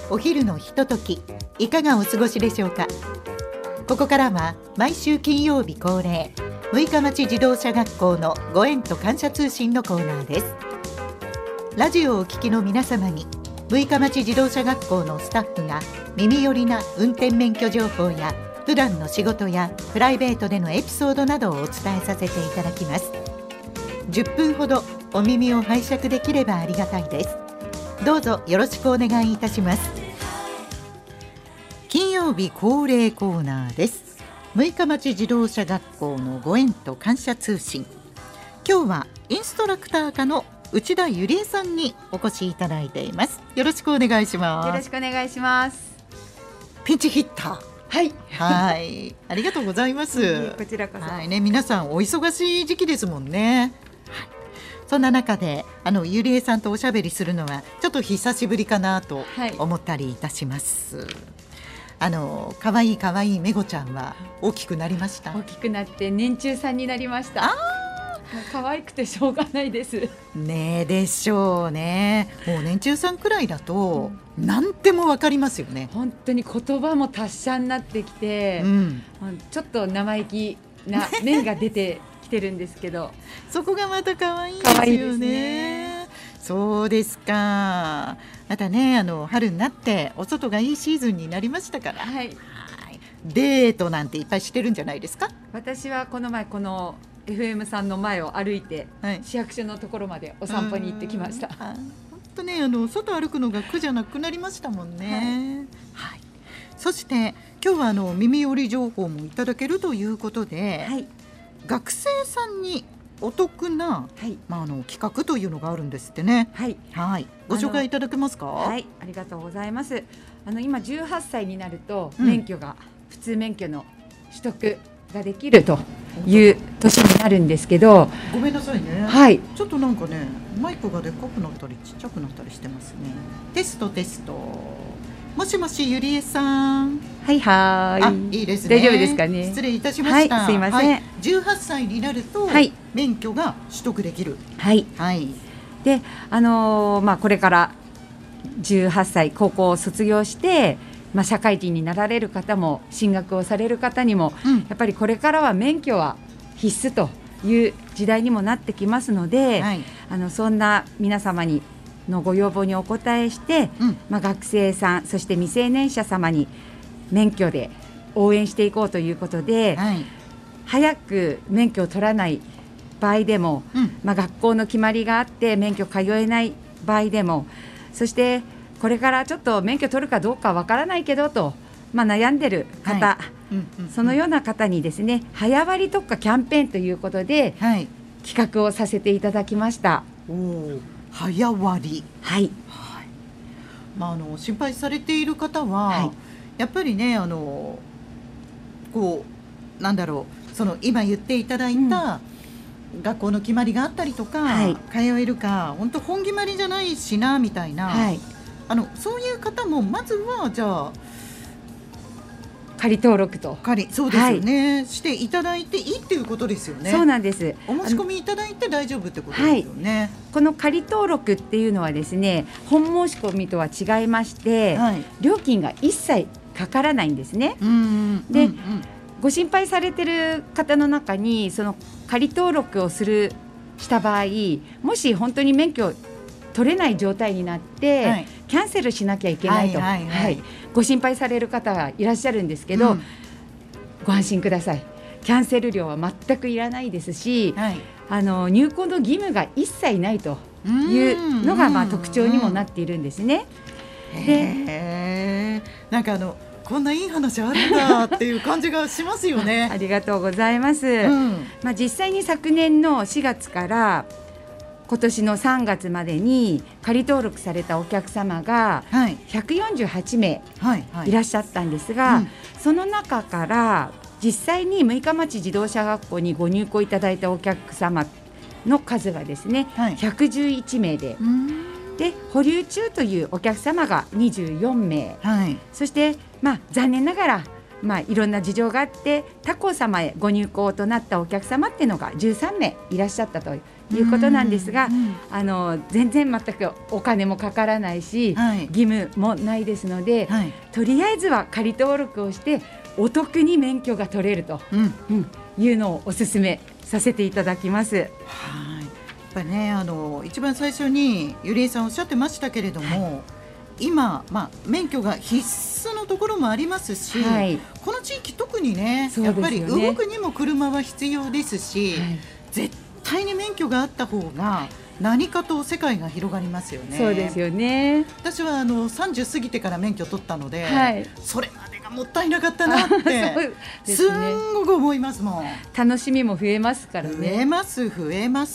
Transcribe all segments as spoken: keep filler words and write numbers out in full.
お昼のひととき、いかがお過ごしでしょうか。ここからは毎週金曜日恒例、六日町自動車学校のご縁と感謝通信のコーナーです。ラジオをお聞きの皆様に、六日町自動車学校のスタッフが耳寄りな運転免許情報や普段の仕事やプライベートでのエピソードなどをお伝えさせていただきます。じゅっぷんほどお耳を拝借できればありがたいです。どうぞよろしくお願いいたします。金曜日恒例コーナーです。六日町自動車学校のご縁と感謝通信。今日はインストラクター科の内田ゆりえさんにお越しいただいています。よろしくお願いします。 よろしくお願いします。 ピンチヒッター。 はいはい、ありがとうございます。 こちらこそ、 はいね、皆さんお忙しい時期ですもんね。はい、そんな中であのゆりえさんとおしゃべりするのはちょっと久しぶりかなと思ったりいたします。はい、あのかわいいかわいいめごちゃんは大きくなりました。 大きくなって年中さんになりました。 あもう可愛くてしょうがないですね。でしょうね。もう年中さんくらいだと、うん、何でもわかりますよね。 本当に言葉も達者になってきて、うん、ちょっと生意気な面が出てきてるんですけどそこがまた可愛いですよね。可愛いですね。 そうですか。またね、あの春になってお外がいいシーズンになりましたから、 はい、 はい、デートなんていっぱいしてるんじゃないですか。 私はこの前このエフエム さんの前を歩いて、はい、市役所のところまでお散歩に行ってきました。 本当ね、あの外歩くのが苦じゃなくなりましたもんね。はいはい、そして今日はあの耳寄り情報もいただけるということで、はい、学生さんにお得な、はい、まあ、あの企画というのがあるんですってね。はい、はい、ご紹介いただけますか。 はい、ありがとうございます。あの今じゅうはっさいになると免許が、うん、普通免許の取得ができるという年になるんですけど、 ごめんなさいね、 はい、 ちょっとなんかねマイクがでっかくなったりちっちゃくなったりしてますね。テストテスト。もしもしゆりえさん。 はいはい。 あ、いいですね。 大丈夫ですかね。 失礼いたしました。 はい、すいません、はい、 じゅうはっさいになると、はい、免許が取得できる。 はい、 はい、 で、あのーまあ、これからじゅうはっさい高校を卒業してまあ、社会人になられる方も進学をされる方にも、うん、やっぱりこれからは免許は必須という時代にもなってきますので、はい、あのそんな皆様にのご要望にお応えして、うん、まあ、学生さんそして未成年者様に免許で応援していこうということで、はい、早く免許を取らない場合でも、うん、まあ、学校の決まりがあって免許通えない場合でも、そしてこれからちょっと免許取るかどうかわからないけどと、まあ、悩んでる方、はい、うんうんうん、そのような方にですね早割特化キャンペーンということで、はい、企画をさせていただきました。 お早割、 はい、 はい、まあ、あの心配されている方は、はい、やっぱりね、あのこうなんだろう、その今言っていただいた、うん、学校の決まりがあったりとか、はい、通えるか本当本決まりじゃないしなみたいな、はい、あのそういう方もまずはじゃあ仮登録と仮そうですよね、はい、していただいていいっていうことですよね。 そうなんです。 お申し込みいただいて大丈夫ってことですよね。はい、 この仮登録っていうのはですね本申し込みとは違いまして、はい、料金が一切かからないんですね。うんうん、で、うんうん、ご心配されてる方の中にその仮登録をするした場合、もし本当に免許取れない状態になって、はい、キャンセルしなきゃいけないと、はいはいはいはい、ご心配される方がいらっしゃるんですけど、うん、ご安心ください。キャンセル料は全くいらないですし、はい、あの入校の義務が一切ないというのがまあ特徴にもなっているんですね。 へー、なんかあのこんないい話あるんだっていう感じがしますよね。 ありがとうございます。うん、まあ、実際に昨年のしがつから今年のさんがつまでに仮登録されたお客様がひゃくよんじゅうはちめいいらっしゃったんですが、はいはい、うん、その中から実際に六日町自動車学校にご入校いただいたお客様の数がですね、はい、ひゃくじゅういちめいで、で保留中というお客様がにじゅうよんめい、はい、そして、まあ、残念ながらまあ、いろんな事情があって他校様へご入校となったお客様っていうのがじゅうさんめいいらっしゃったということなんですが、あの全然全くお金もかからないし、はい、義務もないですので、はい、とりあえずは仮登録をしてお得に免許が取れると、うんうん、いうのをお勧めさせていただきます。はい、やっぱりね、あの一番最初にゆりえさんおっしゃってましたけれども、はい、今、まあ、免許が必須のところもありますし、はい、この地域特に ね, ねやっぱり動くにも車は必要ですし、はい、絶対に免許があった方が何かと世界が広がりますよね。 そうですよね。 私はあのさんじゅう過ぎてから免許取ったので、はい、それまでがもったいなかったなってすんごく思いますもん。 楽しみも増えますからね。 増えます増えます。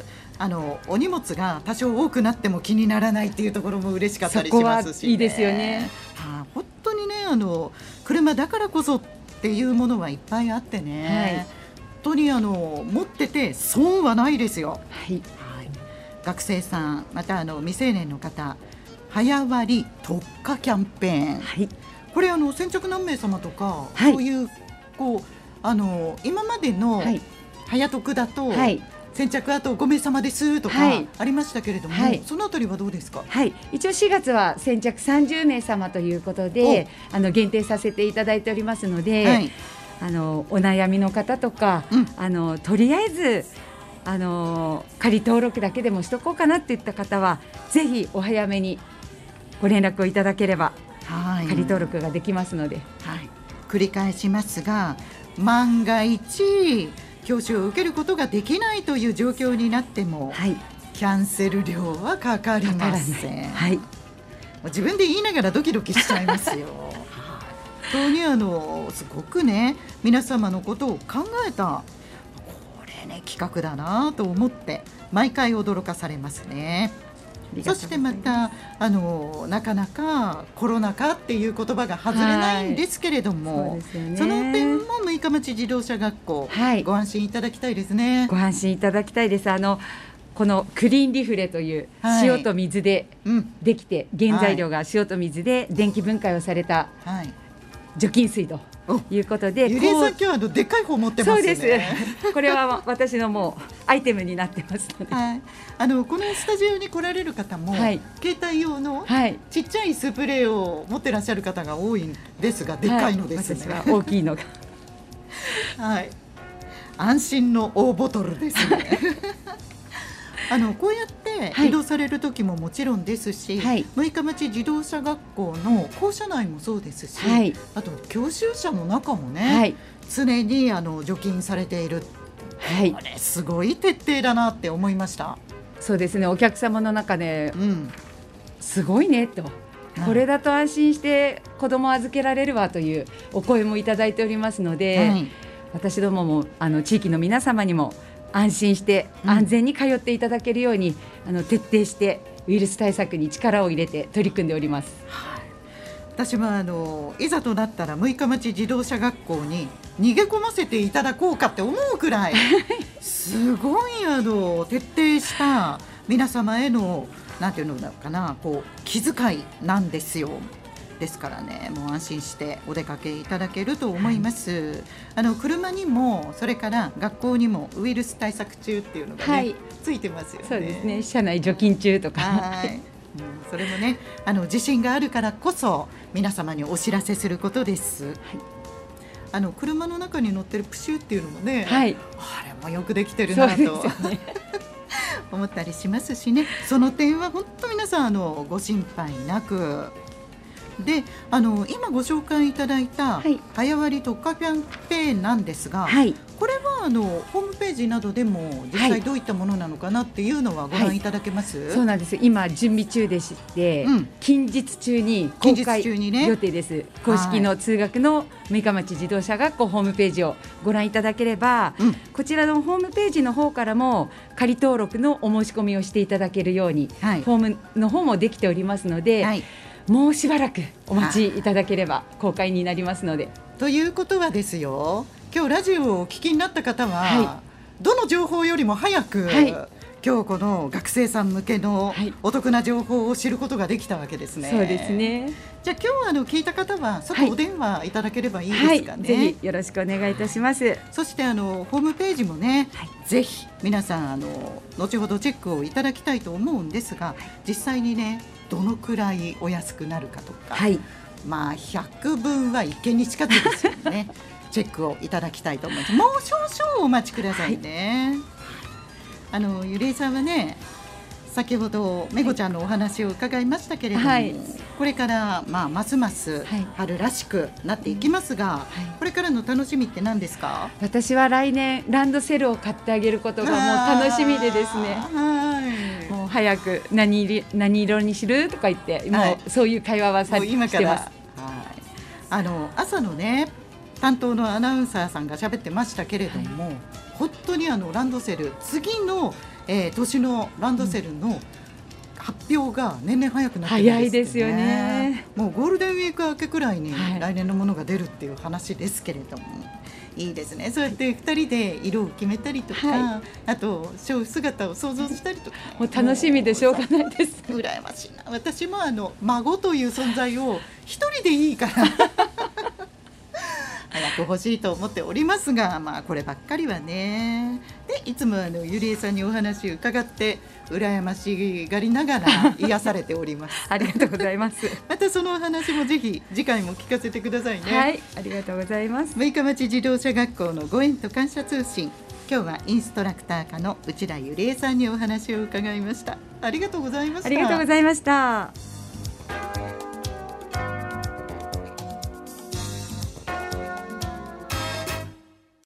あのお荷物が多少多くなっても気にならないっていうところも嬉しかったりしますし、ね、 そこはいいですよね。 はあ、本当にね、あの車だからこそっていうものはいっぱいあってね、はい、本当にあの持ってて損はないですよ。はい、はい、学生さんまたあの未成年の方早割特価キャンペーン、はい、これあの先着何名様とか、はい、そういう、こうあの今までの早特だと、はい、先着あとごめいさまですとかありましたけれども、はい、そのあたりはどうですか。 はい、一応しがつは先着さんじゅうめいさまということであの限定させていただいておりますので、はい、あのお悩みの方とか、うん、あのとりあえずあの仮登録だけでもしとこうかなっていった方はぜひお早めにご連絡をいただければ、はい、仮登録ができますので、 はい、繰り返しますが、万が一教習を受けることができないという状況になっても、はい、キャンセル料はかかりません。はい、自分で言いながらドキドキしちゃいますよ。本当にあのすごくね、皆様のことを考えたこれね企画だなと思って毎回驚かされますね。そしてまたあのなかなかコロナ禍っていう言葉が外れないんですけれども、はい、 そ, ね、その点も六日町自動車学校、はい、ご安心いただきたいですね。 ご安心いただきたいです。あのこのクリーンリフレという塩と水でできて、はい、原材料が塩と水で電気分解をされた除菌水ということで、 ゆりえさん今日はあのでっかい方持ってますね。 そうです。これは私のもうアイテムになってますので、はい、 あのこのスタジオに来られる方も、はい、携帯用のちっちゃいスプレーを持ってらっしゃる方が多いんですが、でっかいのですね。 はい、私は大きいのがはい、安心の大ボトルですね。あのこうやって移動される時ももちろんですし、はい、六日町自動車学校の校舎内もそうですし、はい、あと教習車の中もね、はい、常にあの除菌されている、はい、これすごい徹底だなって思いました。 そうですね、お客様の中で、うん、すごいねと、これだと安心して子供を預けられるわというお声もいただいておりますので、はい、私どももあの地域の皆様にも安心して安全に通っていただけるように、うん、あの徹底してウイルス対策に力を入れて取り組んでおります。はい、 私はあのいざとなったら六日町自動車学校に逃げ込ませていただこうかって思うくらいすごいあの徹底した皆様へのなんていうのかな、こう気遣いなんですよ。ですからね、もう安心してお出かけいただけると思います、はい、あの車にもそれから学校にもウイルス対策中っていうのが、ね、はい、ついてますよね。 そうですね、車内除菌中とか、 はい、うん、それもね、あの自信があるからこそ皆様にお知らせすることです、はい、あの車の中に乗ってるプシュっていうのもね、はい、あれもよくできてるなと、ね、思ったりしますしね。その点は本当皆さんあのご心配なくで、あの今ご紹介いただいた早割特価キャンペーンなんですが、はい、これはあのホームページなどでも実際どういったものなのかなっていうのはご覧いただけます？はい、 そうなんです。今準備中でして、うん、近日中に公開予定です、ね、公式の通学の六日町自動車学校ホームページをご覧いただければ、うん、こちらのホームページの方からも仮登録のお申し込みをしていただけるように、はい、フォームの方もできておりますので、はい、もうしばらくお待ちいただければ公開になりますので。 ということはですよ、今日ラジオをお聞きになった方は、はい、どの情報よりも早く、はい、 今日この学生さん向けのお得な情報を知ることができたわけですね。 そうですね。 じゃあ今日あの聞いた方は外お電話いただければいいですかね。 はいはい、ぜひよろしくお願いいたします。 そしてあのホームページもね、はい、ぜひ皆さんあの後ほどチェックをいただきたいと思うんですが、はい、実際にねどのくらいお安くなるかとか、はい、まあひゃくぶんは一見に近づくですよねチェックをいただきたいと思います。もう少々お待ちくださいね。はい、あのゆりえさんはね、先ほどめごちゃんのお話を伺いましたけれども、はい、これから、まあ、ますます春らしくなっていきますが、はい、これからの楽しみって何ですか？ 私は来年ランドセルを買ってあげることがもう楽しみでですね、はい、もう早く 何, 色何色にするとか言って、はい、もうそういう会話はさ今からしてます。はい、 あの朝のね担当のアナウンサーさんが喋ってましたけれども、はい、本当にあのランドセル次のえー、年のランドセルの発表が年々早くなってるんです、ね、 早いですよね。 もうゴールデンウィーク明けくらいに来年のものが出るっていう話ですけれども、はい、いいですね。そうやってふたりで色を決めたりとか、はい、あとショー姿を想像したりとか、 もう楽しみでしょうがないです。 羨ましいな。私もあの孫という存在を一人でいいから早く欲しいと思っておりますが、まあこればっかりはね。でいつもあのゆりえさんにお話を伺って羨ましがりながら癒されておりますありがとうございます。 またそのお話もぜひ次回も聞かせてくださいね。 はい、ありがとうございます。 六日町自動車学校のご縁と感謝通信、今日はインストラクター科の内田ゆりえさんにお話を伺いました。ありがとうございました。 ありがとうございました。